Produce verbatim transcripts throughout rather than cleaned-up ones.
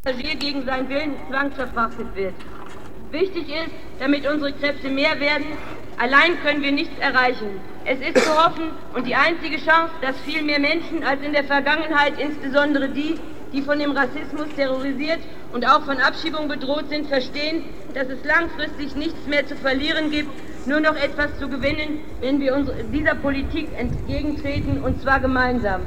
Passagier gegen seinen Willen zwangsverfrachtet wird. Wichtig ist, damit unsere Kräfte mehr werden, allein können wir nichts erreichen. Es ist zu hoffen und die einzige Chance, dass viel mehr Menschen als in der Vergangenheit, insbesondere die, die von dem Rassismus terrorisiert und auch von Abschiebung bedroht sind, verstehen, dass es langfristig nichts mehr zu verlieren gibt, nur noch etwas zu gewinnen, wenn wir uns dieser Politik entgegentreten, und zwar gemeinsam.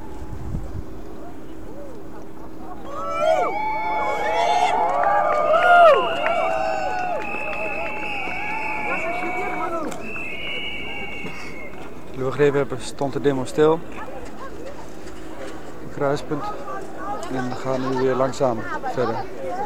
Loogreven stond de demo stil, een kruispunt, en we gaan nu weer langzaam verder.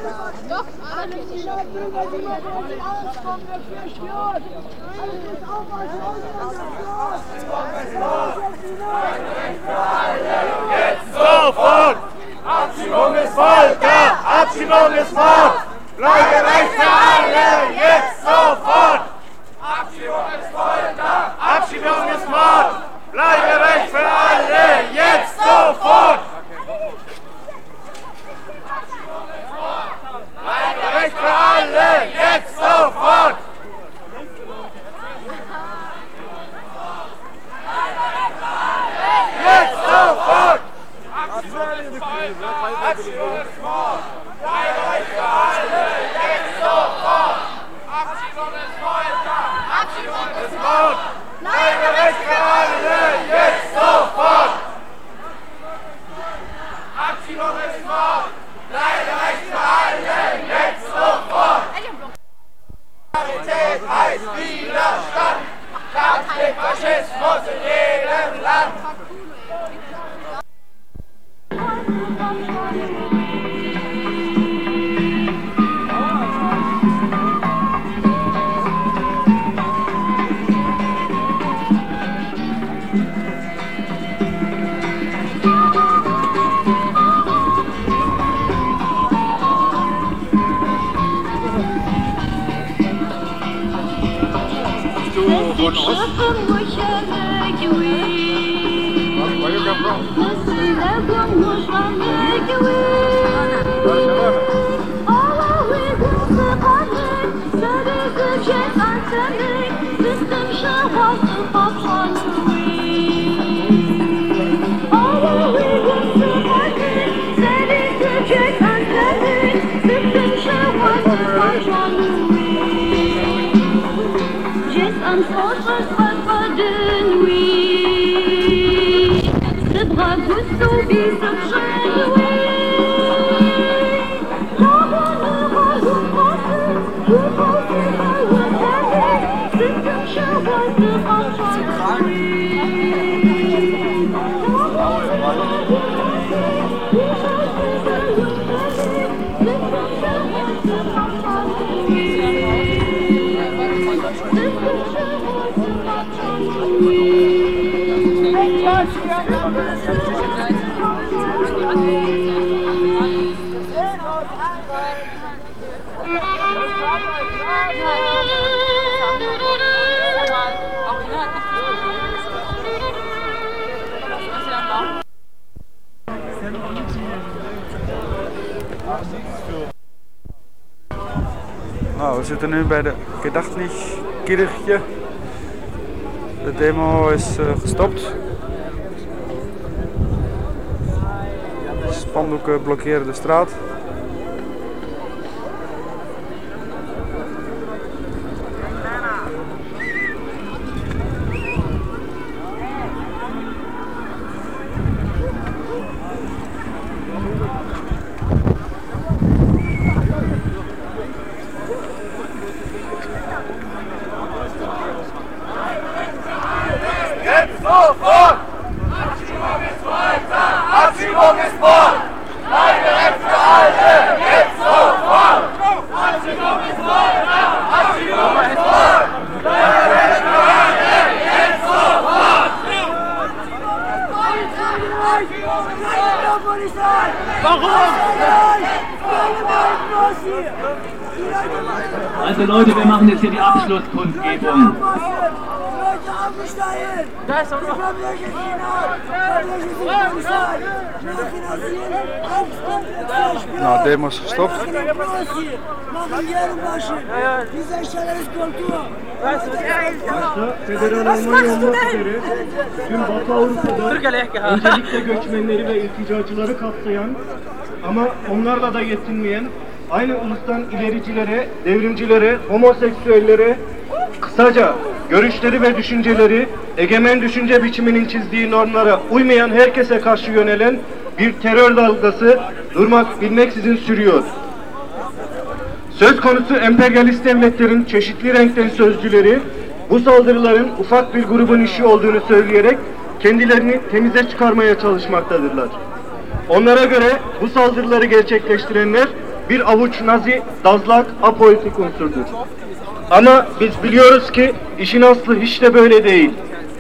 Jetzt sofort! Abschiebung ist Folter! Abschiebung ist Mord! Bleiberecht für alle! Jetzt sofort! Abschiebung ist Folter! Abschiebung ist Mord! Bleiberecht für alle! Jetzt sofort! Bleiberecht für alle! Jetzt sofort! Jetzt sofort! Abschiebung ist Folter! Abschiebung ist Mord! Bleiberecht für alle! Jetzt sofort! Abschiebung ist Folter! Abschiebung ist Mord! Bleiberecht für alle! Jetzt sofort! Abschiebung ist Mord! Bleiberecht für alle! Jetzt sofort! Solidarität heißt Widerstand! Kampf gegen Faschismus in jedem Land! Von Ost. Where you come Un autre sera de nuit, ce bras vous sourit ce chemin. La bonne rose française, vous pensez à votre c'est un cheval de enfant. Nou, we zitten nu bij de Gedächtniskirche. De demo is uh, gestopt. Spandoeken blokkeren de straat. Sofort! Abschiebung ist Folter! Abschiebung ist Mord! Bleiberecht für alle! Jetzt sofort! Abschiebung ist Folter! Abschiebung ist Mord! Bleiberecht für alle! Jetzt sofort! Warum? Also Leute, wir machen jetzt hier die Abschlusskundgebung. Nou, de demo is gestopt. Federal Almanya olmak üzere tüm Batı Avrupa'da öncelikle göçmenleri ve ilticacıları kapsayan ama onlarla da yetinmeyen aynı ulustan ilericilere, devrimcilere, homoseksüellere, kısaca görüşleri ve düşünceleri egemen düşünce biçiminin çizdiği normlara uymayan herkese karşı yönelen bir terör dalgası durmak bilmeksizin sürüyor. Söz konusu emperyalist devletlerin çeşitli renkten sözcüleri bu saldırıların ufak bir grubun işi olduğunu söyleyerek kendilerini temize çıkarmaya çalışmaktadırlar. Onlara göre bu saldırıları gerçekleştirenler bir avuç nazi, dazlak, apolitik unsurdur. Ama biz biliyoruz ki işin aslı hiç de böyle değil.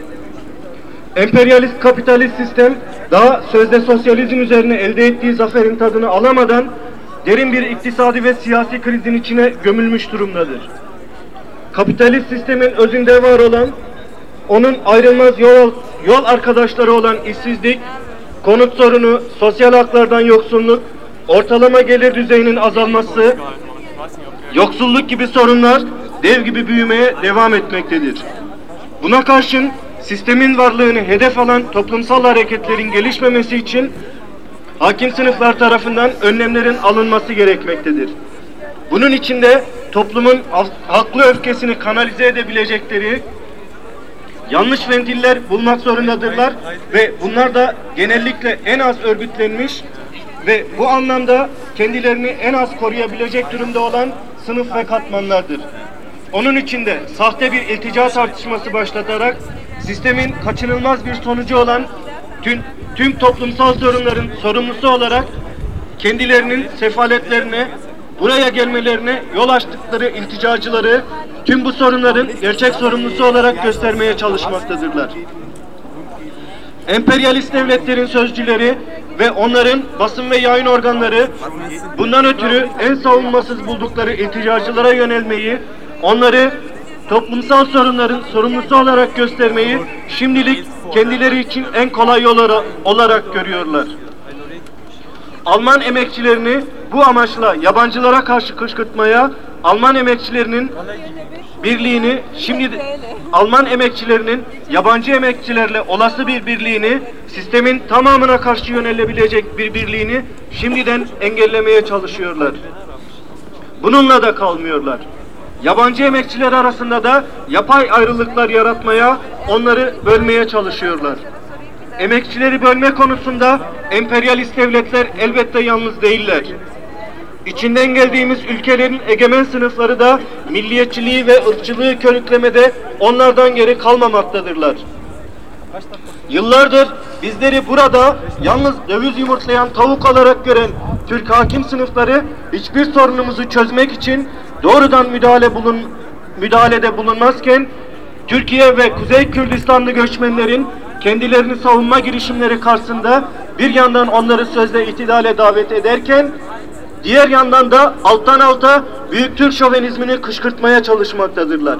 Emperyalist kapitalist sistem daha sözde sosyalizm üzerine elde ettiği zaferin tadını alamadan derin bir iktisadi ve siyasi krizin içine gömülmüş durumdadır. Kapitalist sistemin özünde var olan, onun ayrılmaz yol, yol arkadaşları olan işsizlik, konut sorunu, sosyal haklardan yoksunluk, ortalama gelir düzeyinin azalması, yoksulluk gibi sorunlar dev gibi büyümeye devam etmektedir. Buna karşın sistemin varlığını hedef alan toplumsal hareketlerin gelişmemesi için hakim sınıflar tarafından önlemlerin alınması gerekmektedir. Bunun için de toplumun haklı öfkesini kanalize edebilecekleri yanlış ventiller bulmak zorundadırlar ve bunlar da genellikle en az örgütlenmiş ve bu anlamda kendilerini en az koruyabilecek durumda olan sınıf ve katmanlardır. Onun için de sahte bir iltica tartışması başlatarak sistemin kaçınılmaz bir sonucu olan tüm, tüm toplumsal sorunların sorumlusu olarak kendilerinin sefaletlerine, buraya gelmelerine yol açtıkları ilticacıları tüm bu sorunların gerçek sorumlusu olarak göstermeye çalışmaktadırlar. Emperyalist devletlerin sözcüleri ve onların basın ve yayın organları bundan ötürü en savunmasız buldukları ilticacılara yönelmeyi, onları toplumsal sorunların sorumlusu olarak göstermeyi şimdilik kendileri için en kolay yol olarak görüyorlar. Alman emekçilerini bu amaçla yabancılara karşı kışkırtmaya, Alman emekçilerinin birliğini şimdi Alman emekçilerinin yabancı emekçilerle olası bir birliğini, sistemin tamamına karşı yönelebilecek bir birliğini şimdiden engellemeye çalışıyorlar. Bununla da kalmıyorlar. Yabancı emekçiler arasında da yapay ayrılıklar yaratmaya, onları bölmeye çalışıyorlar. Emekçileri bölme konusunda emperyalist devletler elbette yalnız değiller. İçinden geldiğimiz ülkelerin egemen sınıfları da milliyetçiliği ve ırkçılığı körüklemede onlardan geri kalmamaktadırlar. Yıllardır bizleri burada yalnız döviz yumurtlayan tavuk olarak gören Türk hakim sınıfları hiçbir sorunumuzu çözmek için doğrudan müdahale bulun, müdahalede bulunmazken Türkiye ve Kuzey Kürdistanlı göçmenlerin kendilerini savunma girişimleri karşısında bir yandan onları sözde itidale davet ederken diğer yandan da alttan alta büyük Türk şovenizmini kışkırtmaya çalışmaktadırlar.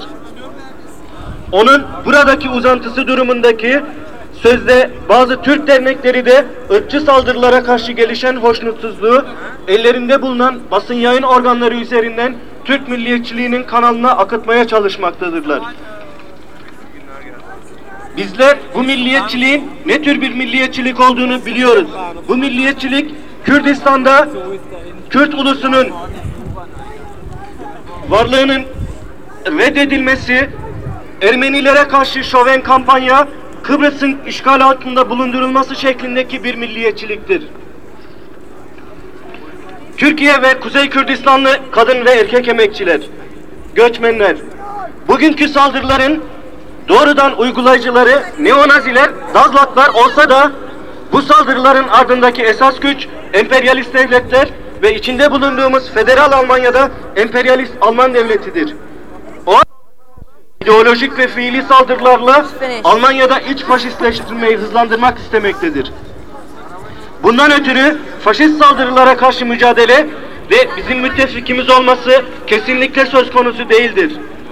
Onun buradaki uzantısı durumundaki sözde bazı Türk dernekleri de ırkçı saldırılara karşı gelişen hoşnutsuzluğu ellerinde bulunan basın yayın organları üzerinden Türk milliyetçiliğinin kanalına akıtmaya çalışmaktadırlar. Bizler bu milliyetçiliğin ne tür bir milliyetçilik olduğunu biliyoruz. Bu milliyetçilik Kürdistan'da Kürt ulusunun varlığının reddedilmesi, Ermenilere karşı şoven kampanya, Kıbrıs'ın işgal altında bulundurulması şeklindeki bir milliyetçiliktir. Türkiye ve Kuzey Kürdistanlı kadın ve erkek emekçiler, göçmenler, bugünkü saldırıların doğrudan uygulayıcıları neonaziler, dazlaklar olsa da bu saldırıların ardındaki esas güç emperyalist devletler ve içinde bulunduğumuz federal Almanya'da emperyalist Alman devletidir. O ideolojik ve fiili saldırılarla Almanya'da iç faşistleştirmeyi hızlandırmak istemektedir. Bundan ötürü faşist saldırılara karşı mücadele ve bizim müttefikimiz olması kesinlikle söz konusu değildir.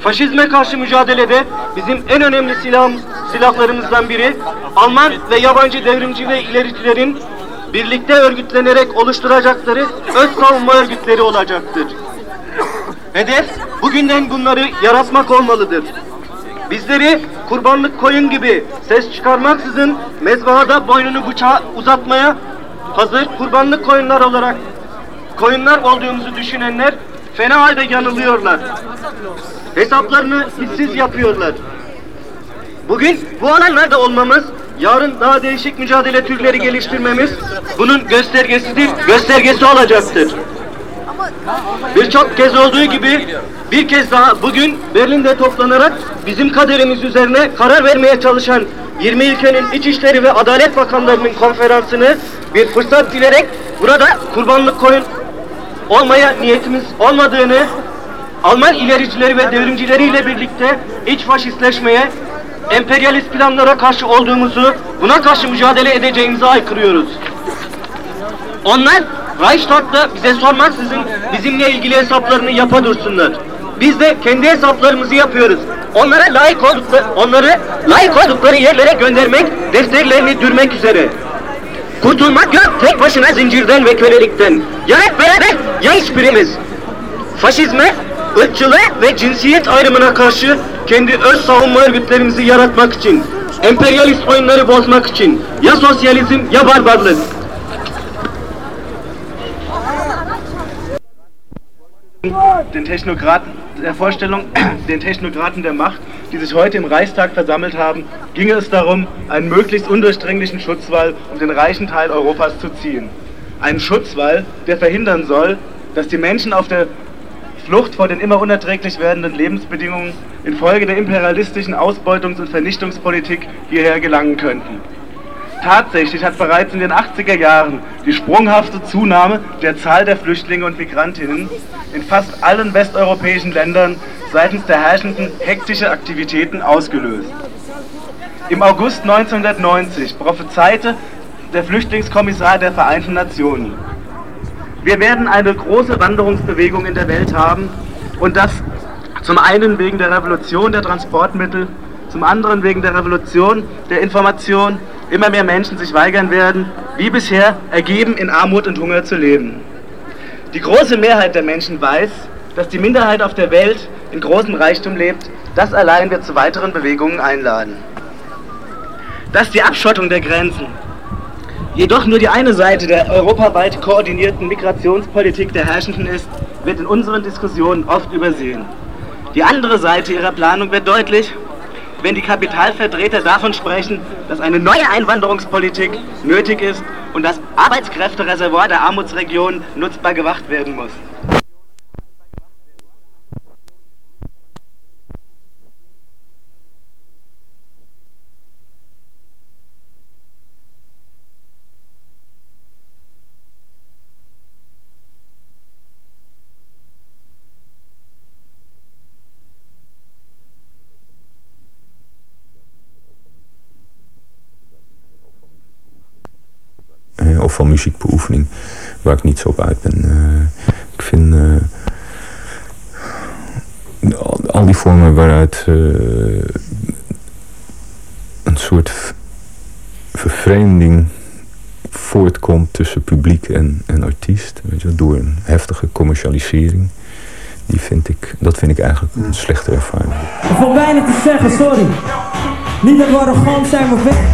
Faşizme karşı mücadelede bizim en önemli silahımız, silahlarımızdan biri Alman ve yabancı devrimci ve ilericilerin birlikte örgütlenerek oluşturacakları öz savunma örgütleri olacaktır. Hedef bugünden bunları yaratmak olmalıdır. Bizleri kurbanlık koyun gibi ses çıkarmaksızın mezbahada boynunu bıçağa uzatmaya hazır kurbanlık koyunlar olarak koyunlar olduğumuzu düşünenler fena halde yanılıyorlar. Hesaplarını hissiz yapıyorlar. Bugün bu alanlarda olmamız, yarın daha değişik mücadele türleri geliştirmemiz bunun göstergesidir, göstergesi olacaktır. Birçok kez olduğu gibi bir kez daha bugün Berlin'de toplanarak bizim kaderimiz üzerine karar vermeye çalışan yirmi ülkenin İçişleri ve Adalet Bakanlarının konferansını bir fırsat bilerek burada kurbanlık koyun olmaya niyetimiz olmadığını, Alman ilericileri ve devrimcileriyle birlikte iç faşistleşmeye, emperyalist planlara karşı olduğumuzu, buna karşı mücadele edeceğimizi aykırıyoruz. Onlar Reichstag'da bize sormaksızın bizimle ilgili hesaplarını yapa dursunlar. Biz de kendi hesaplarımızı yapıyoruz. Onlara layık oldukları, onları layık oldukları yerlere göndermek, defterlerini dürmek üzere. Kurtulmak yok tek başına zincirden ve kölelikten. Ya hep beraber ya hiçbirimiz. Faşizme, ırkçılığa ve cinsiyet ayrımına karşı kendi öz savunma örgütlerimizi yaratmak için, emperyalist oyunları bozmak için ya sosyalizm ya barbarlık. Den Technokraten der Vorstellung, den Technokraten der Macht, die sich heute im Reichstag versammelt haben, ginge es darum, einen möglichst undurchdringlichen Schutzwall um den reichen Teil Europas zu ziehen. Einen Schutzwall, der verhindern soll, dass die Menschen auf der Flucht vor den immer unerträglich werdenden Lebensbedingungen infolge der imperialistischen Ausbeutungs- und Vernichtungspolitik hierher gelangen könnten. Tatsächlich hat bereits in den achtziger Jahren die sprunghafte Zunahme der Zahl der Flüchtlinge und Migrantinnen in fast allen westeuropäischen Ländern seitens der Herrschenden hektische Aktivitäten ausgelöst. Im August neunzehnhundertneunzig prophezeite der Flüchtlingskommissar der Vereinten Nationen: Wir werden eine große Wanderungsbewegung in der Welt haben, und das zum einen wegen der Revolution der Transportmittel, zum anderen wegen der Revolution der Information. Immer mehr Menschen sich weigern werden, wie bisher ergeben in Armut und Hunger zu leben. Die große Mehrheit der Menschen weiß, dass die Minderheit auf der Welt in großem Reichtum lebt. Das allein wird zu weiteren Bewegungen einladen. Dass die Abschottung der Grenzen jedoch nur die eine Seite der europaweit koordinierten Migrationspolitik der Herrschenden ist, wird in unseren Diskussionen oft übersehen. Die andere Seite ihrer Planung wird deutlich, wenn die Kapitalvertreter davon sprechen, dass eine neue Einwanderungspolitik nötig ist und das Arbeitskräftereservoir der Armutsregionen nutzbar gemacht werden muss. Of van muziekbeoefening, waar ik niet zo op uit ben. Uh, ik vind uh, al, al die vormen waaruit uh, een soort vervreemding voortkomt tussen publiek en, en artiest, weet je, door een heftige commercialisering, die vind ik, dat vind ik eigenlijk een slechte ervaring. Er valt weinig te zeggen, sorry. Niet dat we arrogant zijn, maar weg.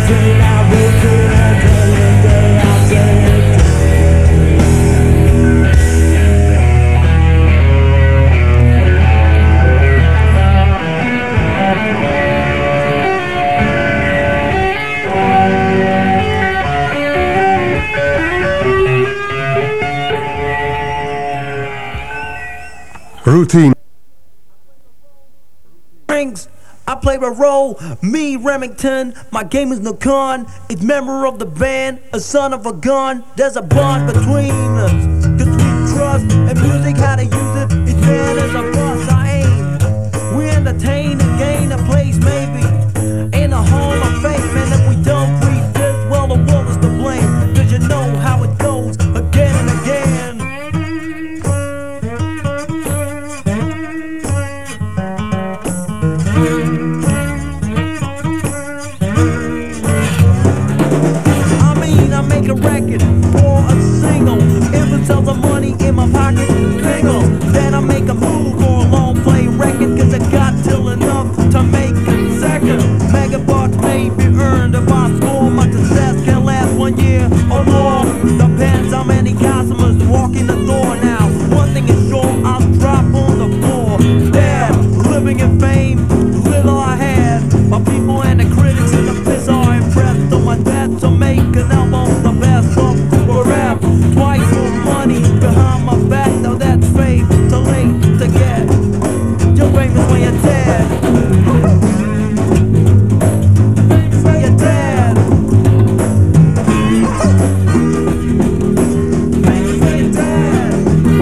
say I will do it day in, day out, day in, day. Routine. I play a role, me Remington, my game is no con. It's member of the band, a son of a gun. There's a bond between us, cause we trust, and music how to use it, it's bad as a bus. I aim, we entertain and gain a place maybe in a hall of fame. And if we don't reach this, well the world is to blame, cause you know how it goes again and again. A record or a single, if it sells the money in my pocket, bingo. Then I make a move or a long play record, cause I got till enough to make it second. Megabucks may be earned if I score. My success can last one year or more. Depends how many customers walk in the door now. One thing is sure, I'll drop on the floor. Dead, living in fame, little I had. My people and the critics and the piss are impressed on my death to make an album. Twice more money behind my back, now that's fake, too late to get. You're famous when you're dead. Famous when you're dead. Famous when you're dead.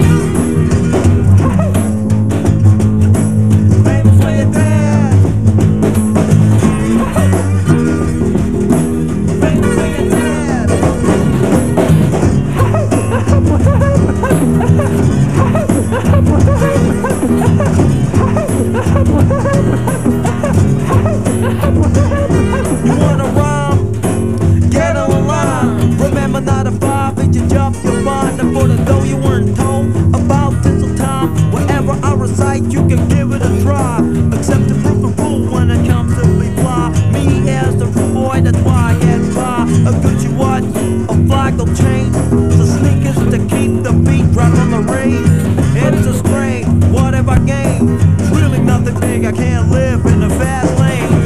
Famous when you're dead. Famous when you're dead. You wanna rhyme? Get on the line. Remember not to vibe and you jump your mind. And for the dough you weren't told about tinsel time. Wherever I recite, you can give it a try. Accept the proof of rule when it comes to reply. Me as the rude boy, that's why I get by. A Gucci watch, a flag will change. The sneakers to keep the beat right on the range. It's a strain, what have I gained? It's really nothing big, I can't live in the fast lane.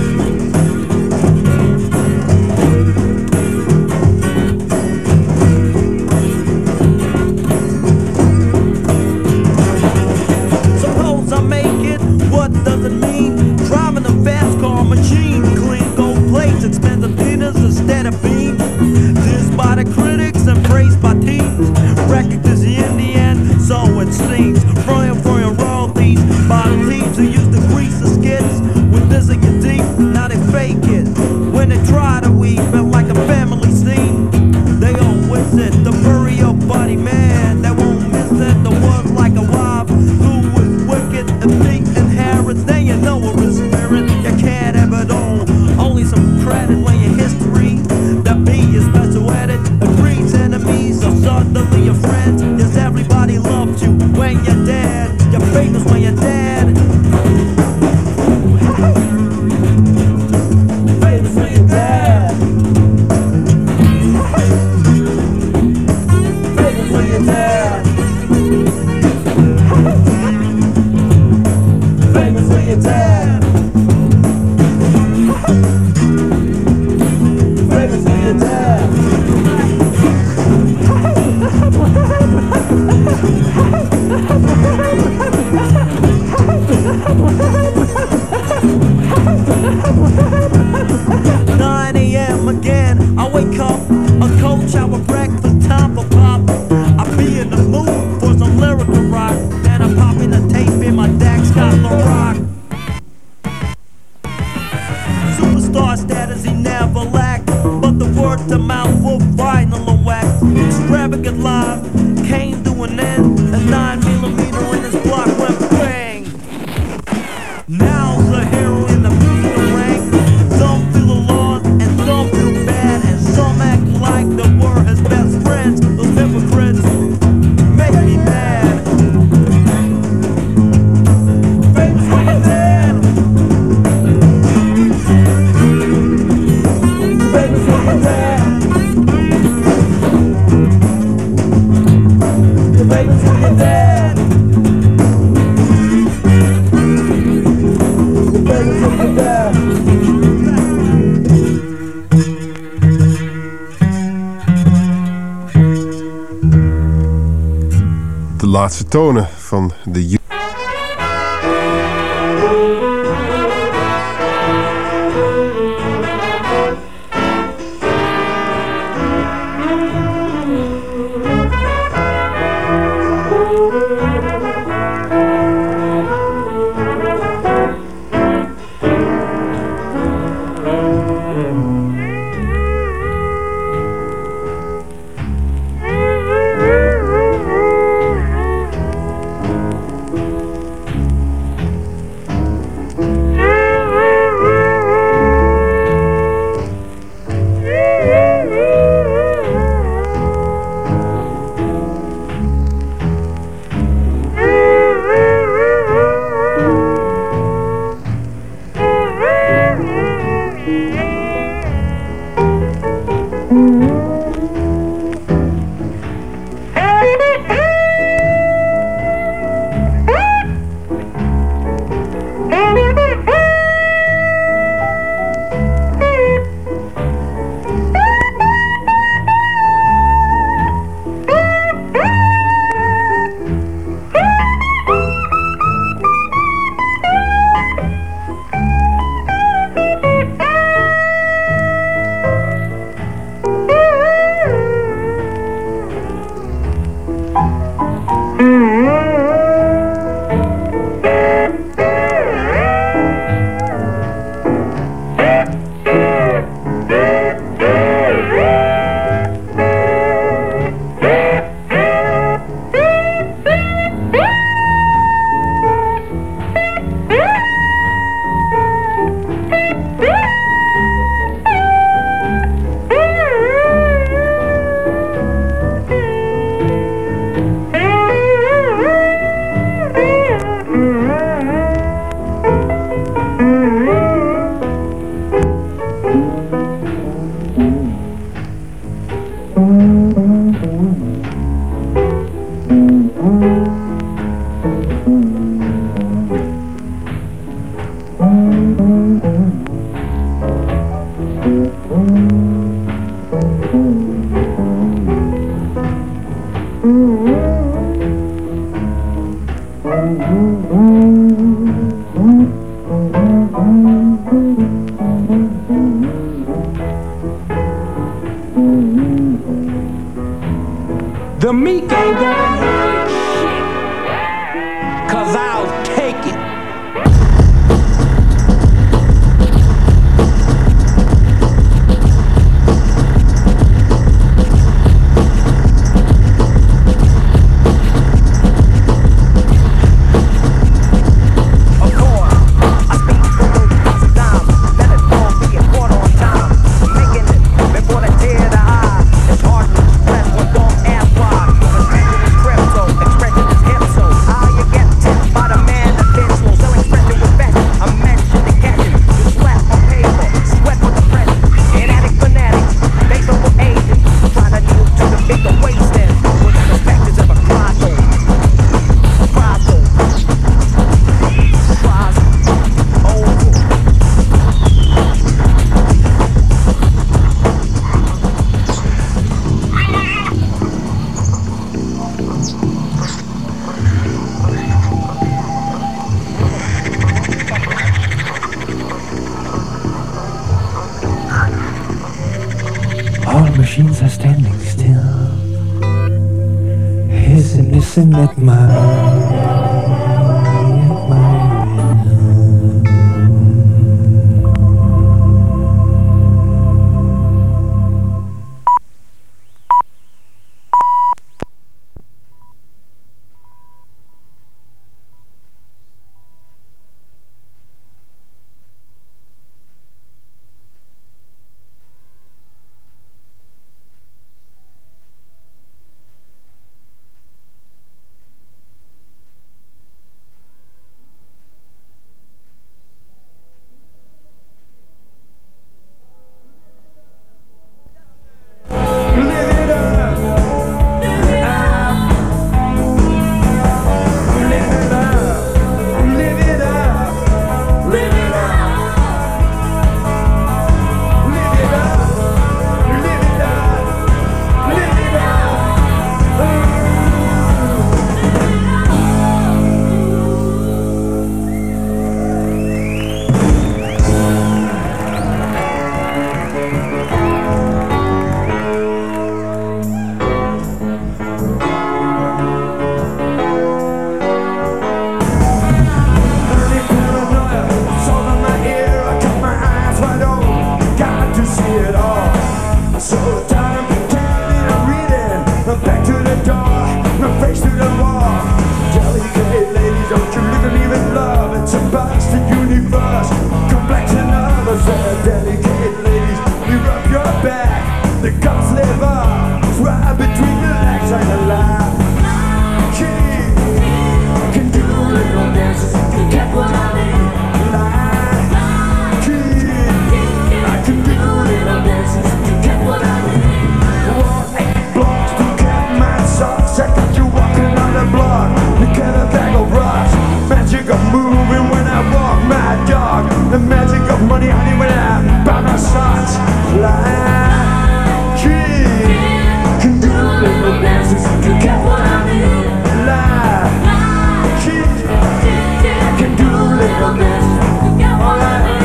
Suppose I make it, what does it mean? Driving a fast car machine, clean gold plates, expensive dinners instead of beans. This by the critics and praised by teens. Record is the in the end, so it seems. Frying for your royalties by the thieves who used to grease the skids with this in your deep. Now they fake it when they try to weave it like a family scene. They don't wish it to bury your body, man. They won't miss it. The ones like a wife who was wicked and big inherits. Then you know we're a spirit. You can't have it all. Only some credit when your history. That be is special at it. It breeds enemies or suddenly your friends. Yes, everybody loves you when you're dead. You're famous when you're dead. Famous when you're dead. Famous when you're dead. Famous when you're dead. Famous when you're dead. nine a m again, I wake up, a cold shower, breakfast, time for pop. I be in the mood for some lyrical rock. Then I pop in the tape in my deck, Scotland rock. Superstar status he never lacked, but the word to mouth will final wax. Extravagant live came to an end. A nine millimeter in his block went bang. Now's the hero in the musical rank. Some feel alone and some feel bad, and some act like the world has best friends. Those hypocrites make me mad. Famous when you're dead. Famous laatste tonen van de... The meek ain't gonna hear shit, cause I'll take it. Machines are standing still, hissing, hissing at my, at my rhythm. time pretending I'm reading. Back to the door, my face to the wall. Delicate ladies, don't you look at me with love. It's a bastard universe, complex and others. Delicate ladies, you rub your back. The gods live up, right between the legs and the line. King can do little dances, can get what I need. Line. King, I can do little dances, can get what I need. Walk eight blocks to get my socks. I got you walking on the block, you get a bag of rocks. Magic of moving when I walk my dog. The magic of money honey when I buy my socks. Line. Can do little dances, you get what I need. Lie, kid, I can do little dances, you get what I need.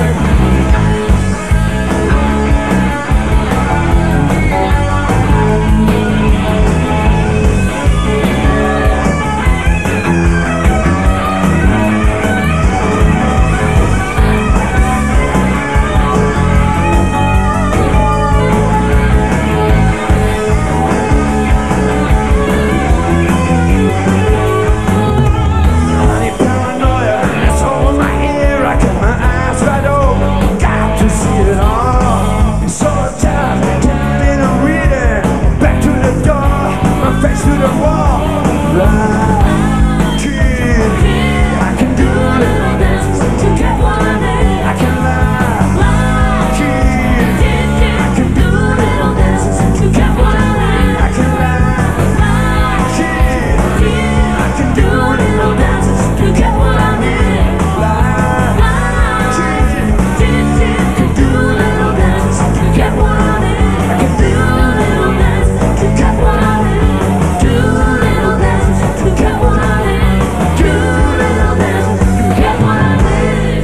To the wall, lie, kid, I can do little dances to get what I need. I can lie, kid, I can do little dances to get what I need. I can lie, kid, I can do little dances to get what I need. Lie, kid, I can do little dances to get what I need. I can do little dances to get what I need. Do little dances to get what I need. Do little dances to get what I need.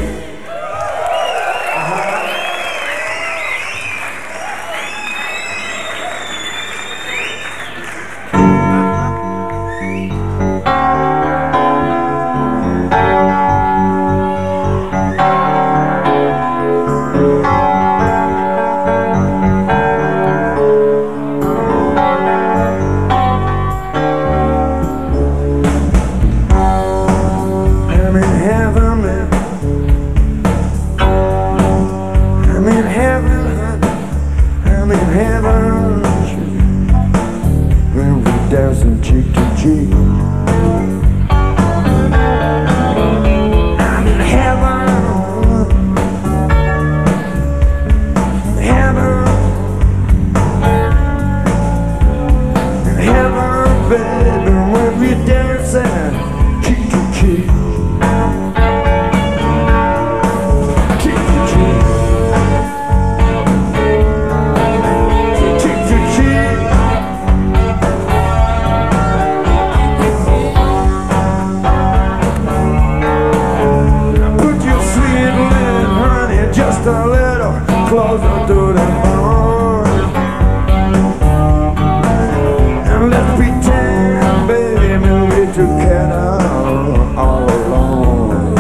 I'm in heaven, man. I'm in heaven. I'm in heaven. When we dancing cheek to cheek. I'm in heaven. Heaven. In heaven, baby, when we dancing cheek to cheek. Just a little closer to the bone. And let's pretend, baby, we're together all alone.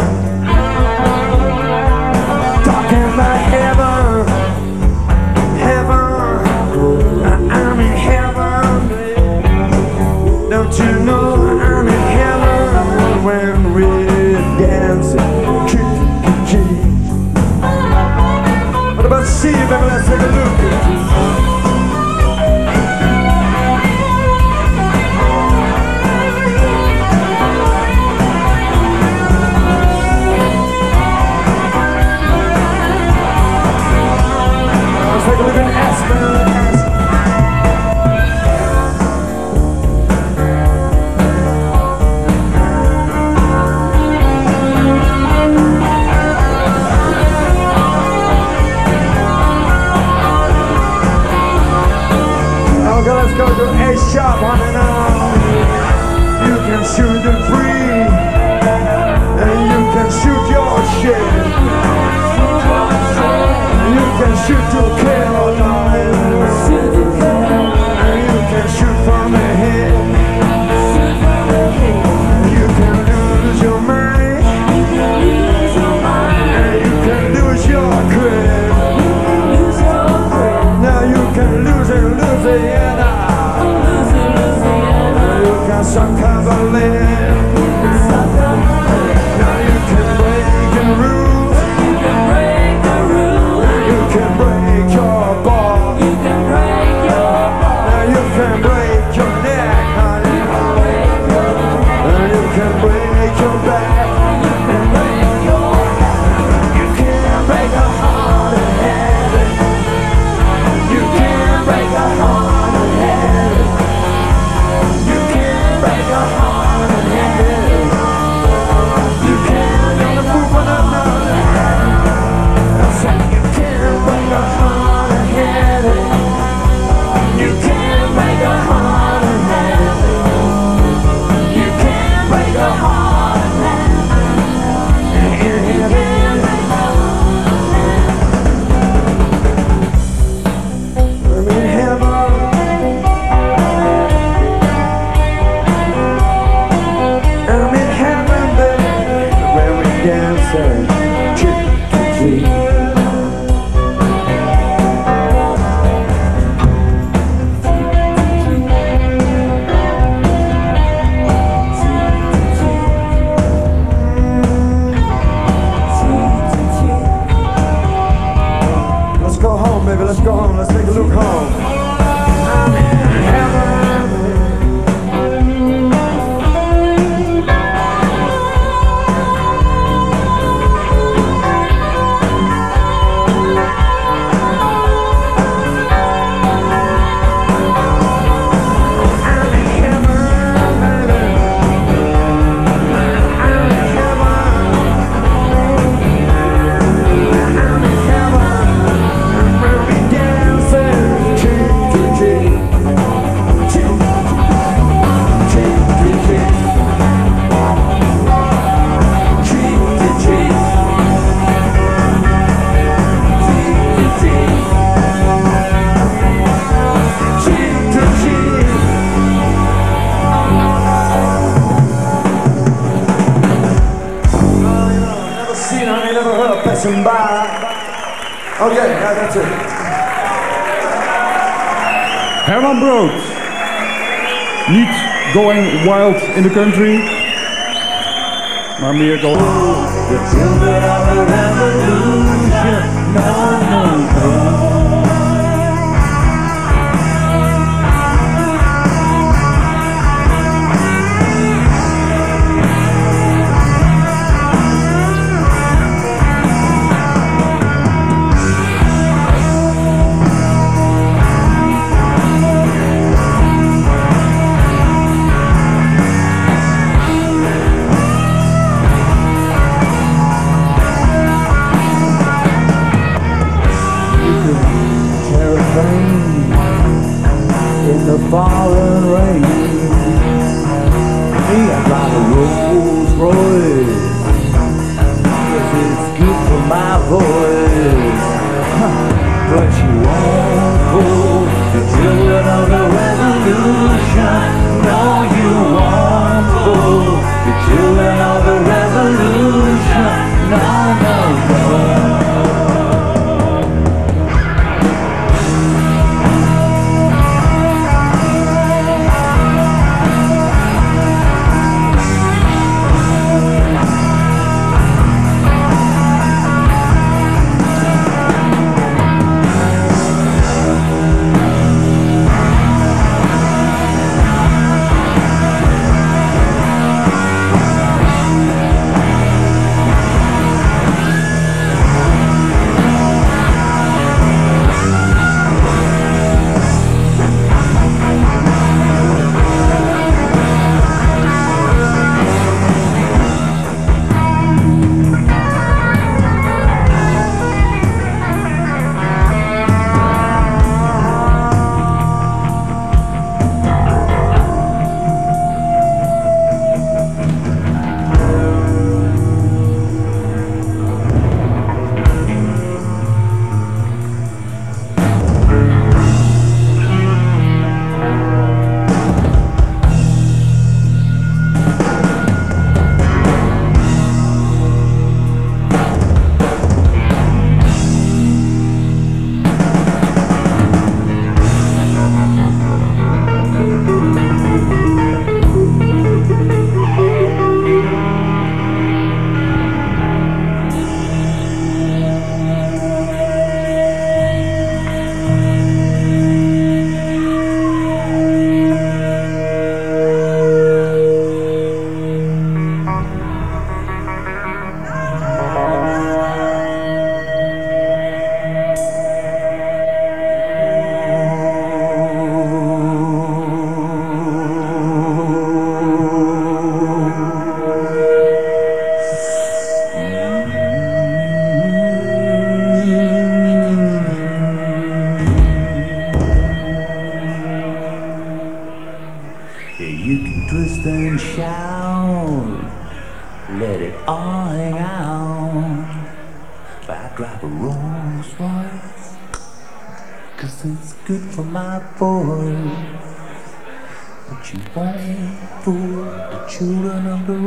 Talking about heaven, heaven, I'm in heaven, baby. Don't you know I'm in heaven when we're dancing, cheek to cheek. What about see you, baby? Let's take a look. Let's take a look at Aspen. Okay, let's go to A sharp, honey, now. You can shoot the free, and you can shoot your shit. You can shoot to kill, darling. And you can shoot from the head. You can lose your mind, and you can lose your credit. Now you can lose it. Louisiana. You can suck up a lid. Now you can break the rules. You can break the rules. You can break your ball. You can break your ball. Now you can break your neck, honey. And you can break your back. You can break your back. You can break a heart and head. You can break a heart and head. You can break a heart and head. You can on the move on another. I said you can break a heart and head. You can break a heart and head. You can break a heart and head. You can break a I'm in heaven. I'm in heaven, baby, where we dance and trick to treat. Let's go home, baby, let's go home, let's take a look home. I'm in heaven. By. Okay, yeah, that's it. Herman Brood. Niet going wild in the country, maar meer going. The children of the revolution. No, no, no. In the falling rain, me I drive a Rolls Royce, yes it's good for my voice, huh. But you won't fool the children of the revolution. No, you won't fool the children of the revolution. No, no, no. You can twist and shout, let it all hang out. But I drive a Rolls Royce, cause it's good for my boys. But you won't fool the children of the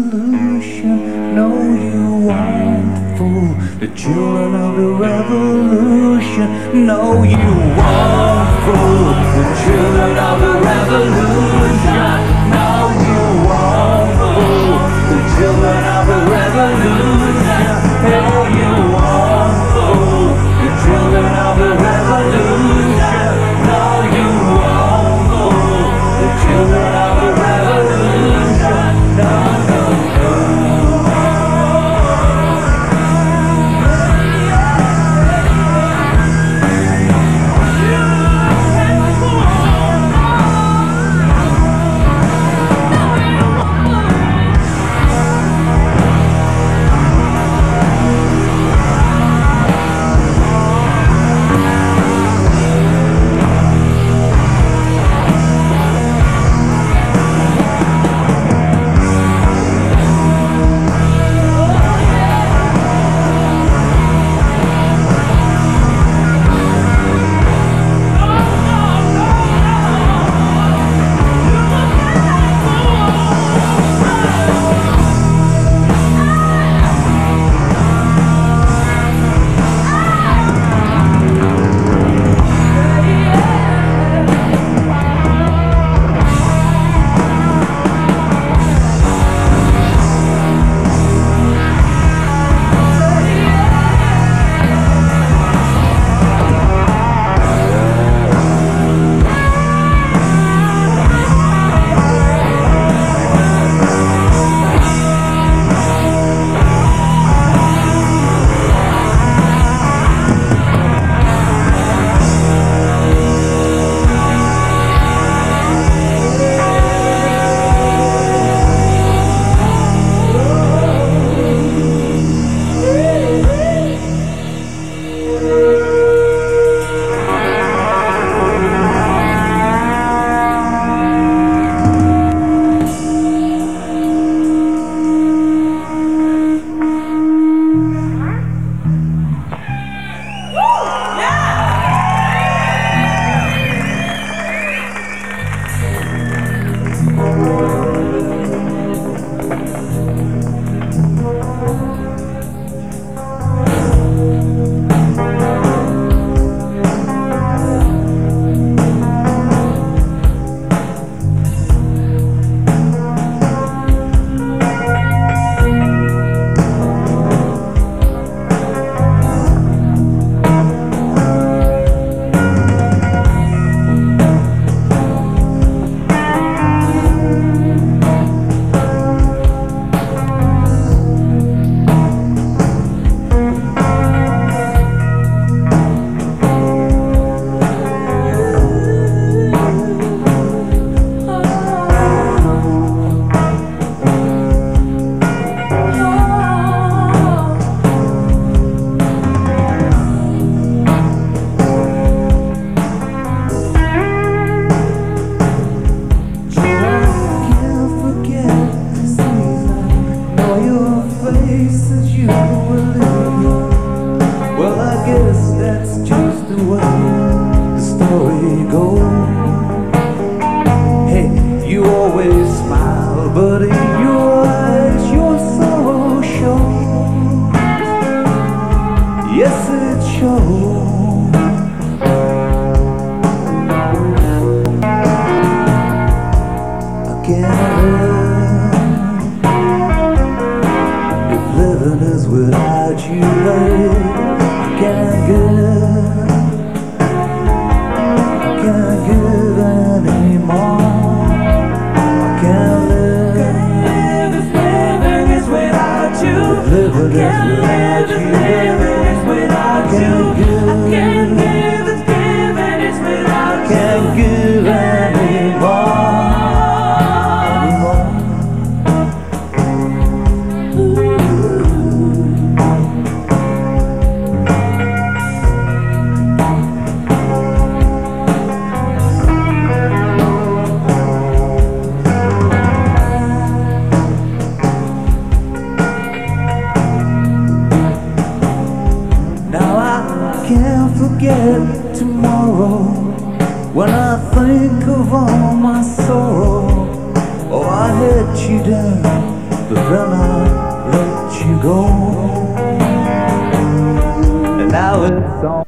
revolution. No, you won't fool the children of the revolution. No, you won't fool the children of the revolution. No, you won't fool the children of the revolution. No, you won't fool the children of the revolution. No, you won't fool the children of the revolution. No, no, no. Can't get think of all my sorrow. Oh, I let you down, but then I let you go. And now it's all.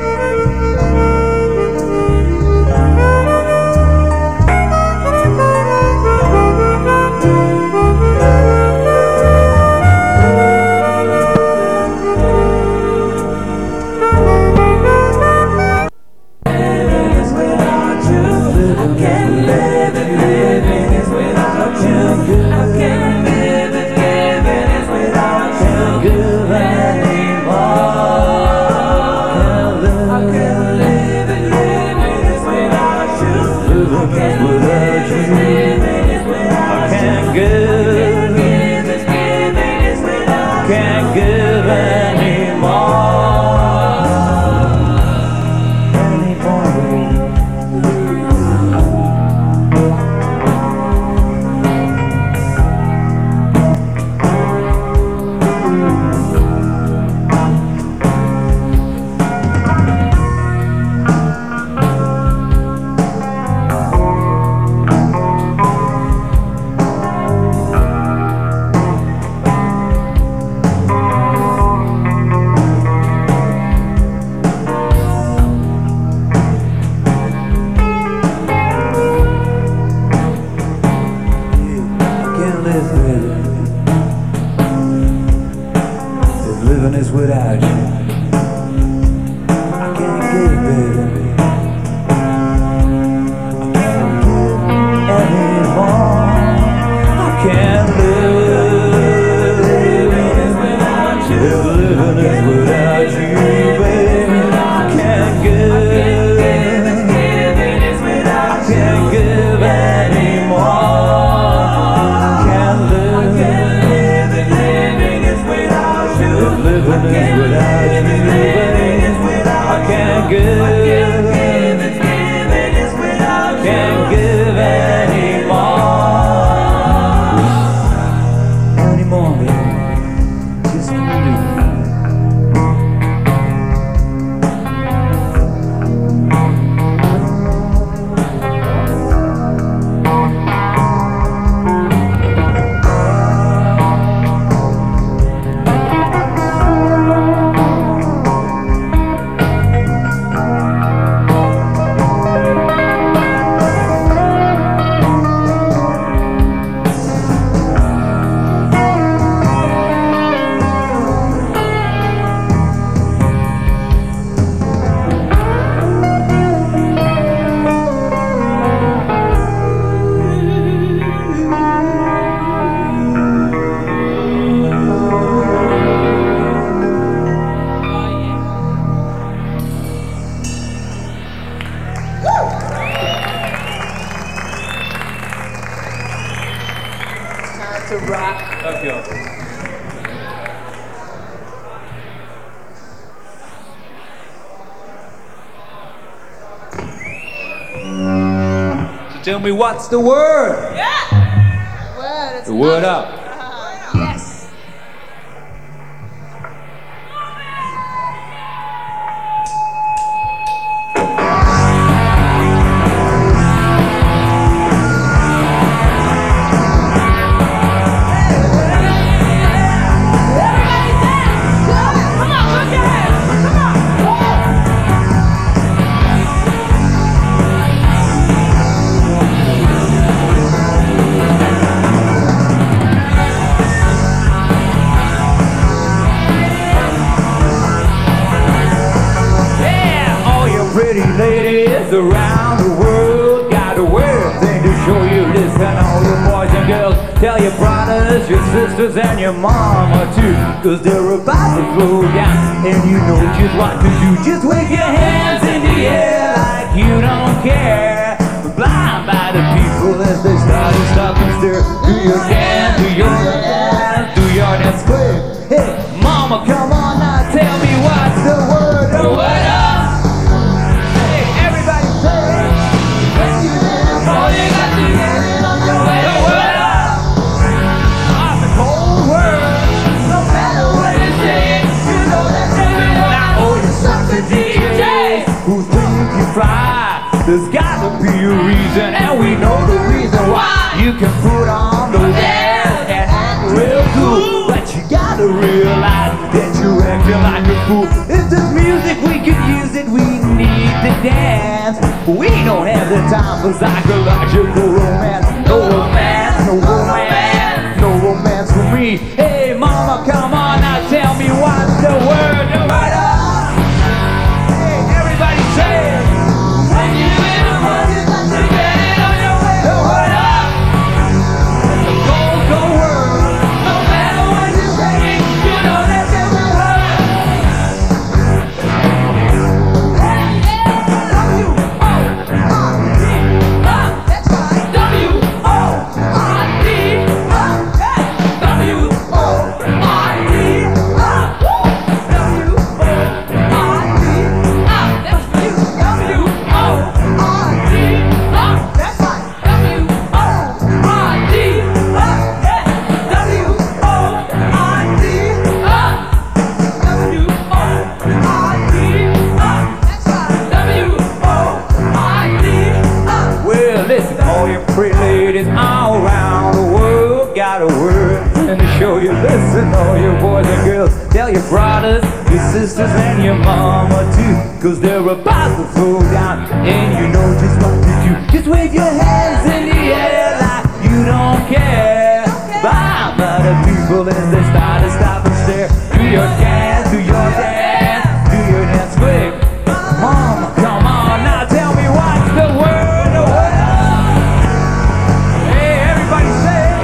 Tell me what's the word? Yeah! Word, it's the word up. Uh, yes. Around the world, got a weird thing to show you. Listen, all you boys and girls, tell your brothers, your sisters, and your mama too, cause they're about to flow down, and you know just what to do. Just wave your hands in the air like you don't care. Blind by the people as they start to stop and stare. Do your dance, do your dance, do your dance quick. Hey, mama, come on now, tell me what's the word. The word up. Who think you fly? There's got to be a reason, and we know the reason why. You can put on those airs and act real cool, but you gotta realize that you're acting like a fool. If there's music, we could use it, we need to dance. We don't have the time for psychological romance. No romance, no romance, no romance for me. Hey mama, come on now, tell me what's the word, the word up. Hey, everybody say it. When you in the world, you got to get it on your way. The word up. It's a cold, cold word. No matter what you say, you know that you will hurt. Show you, listen, all your boys and girls. Tell your brothers, your sisters, and your mama too. Cause they're about to fall down, and you know just what to do. Just wave your hands in the air like you don't care. Bye, by the people as they start to stop and stare. Do your dance, do your dance, do your dance quick. Mama, come on, now tell me what's the word, the word. Hey, everybody say it.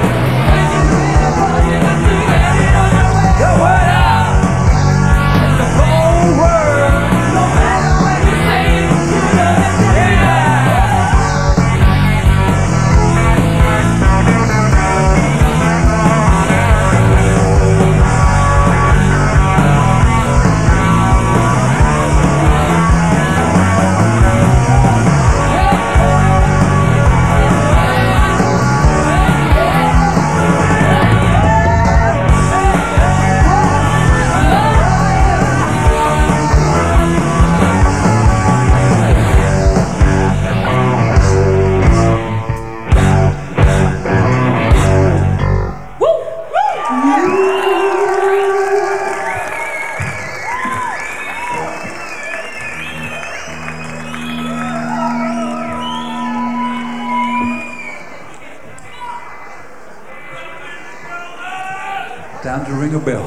Time to ring a bell.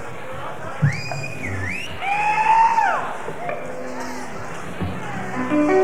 Thank you.